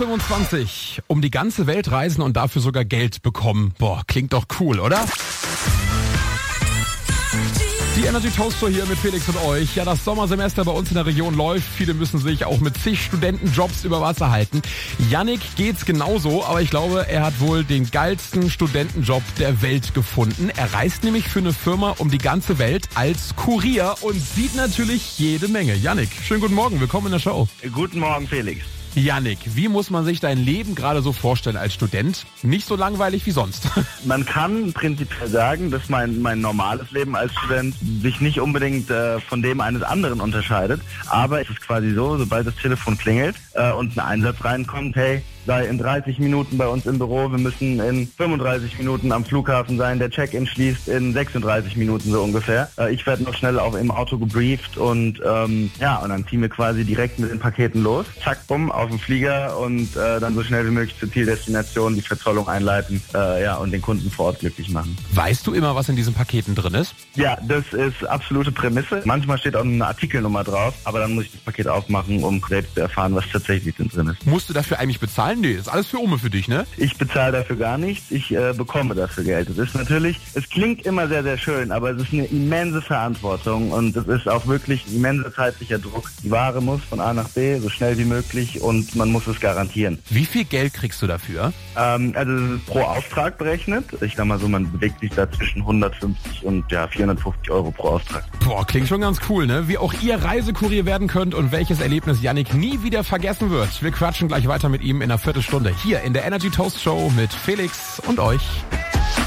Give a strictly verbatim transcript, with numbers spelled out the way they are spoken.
fünfundzwanzig. Um die ganze Welt reisen und dafür sogar Geld bekommen. Boah, klingt doch cool, oder? Die Energy Toast Show hier mit Felix und euch. Ja, das Sommersemester bei uns in der Region läuft. Viele müssen sich auch mit zig Studentenjobs über Wasser halten. Yannick geht's genauso, aber ich glaube, er hat wohl den geilsten Studentenjob der Welt gefunden. Er reist nämlich für eine Firma um die ganze Welt als Kurier und sieht natürlich jede Menge. Yannick, schönen guten Morgen, willkommen in der Show. Guten Morgen, Felix. Yannick, wie muss man sich dein Leben gerade so vorstellen als Student? Nicht so langweilig wie sonst. Man kann prinzipiell sagen, dass mein, mein normales Leben als Student sich nicht unbedingt äh, von dem eines anderen unterscheidet. Aber es ist quasi so, sobald das Telefon klingelt äh, und ein Einsatz reinkommt, hey, sei in dreißig Minuten bei uns im Büro, wir müssen in fünfunddreißig Minuten am Flughafen sein, der Check-in schließt in sechsunddreißig Minuten so ungefähr. Äh, ich werde noch schnell auch im Auto gebrieft und ähm, ja, und dann ziehen wir quasi direkt mit den Paketen los. Zack, bumm, auf den Flieger und äh, dann so schnell wie möglich zur Zieldestination, die Verzollung einleiten äh, ja, und den Kunden vor Ort glücklich machen. Weißt du immer, was in diesen Paketen drin ist? Ja, das ist absolute Prämisse. Manchmal steht auch eine Artikelnummer drauf, aber dann muss ich das Paket aufmachen, um selbst zu erfahren, was tatsächlich drin ist. Musst du dafür eigentlich bezahlen? Nee, ist alles für Umme für dich, ne? Ich bezahle dafür gar nichts, ich äh, bekomme dafür Geld. Das ist natürlich, es klingt immer sehr, sehr schön, aber es ist eine immense Verantwortung und es ist auch wirklich ein immenser zeitlicher Druck. Die Ware muss von A nach B so schnell wie möglich und man muss es garantieren. Wie viel Geld kriegst du dafür? Ähm, also es ist pro Auftrag berechnet. Ich sag mal so, man bewegt sich da zwischen hundertfünfzig und ja, vierhundertfünfzig Euro pro Auftrag. Boah, klingt schon ganz cool, ne? Wie auch ihr Reisekurier werden könnt und welches Erlebnis Yannick nie wieder vergessen wird. Wir quatschen gleich weiter mit ihm in einer Viertelstunde hier in der Energy Toast Show mit Felix und euch.